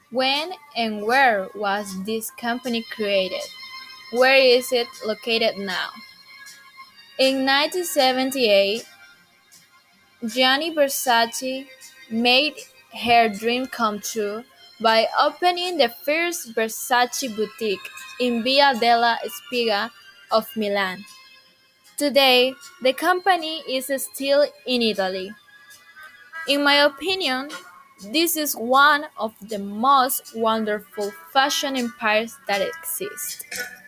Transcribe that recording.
When and where was this company created? Where is it located now? In 1978, Gianni Versace made her dream come true by opening the first Versace boutique in Via della Spiga of Milan. Today, the company is still in Italy. In my opinion, this is one of the most wonderful fashion empires that exist.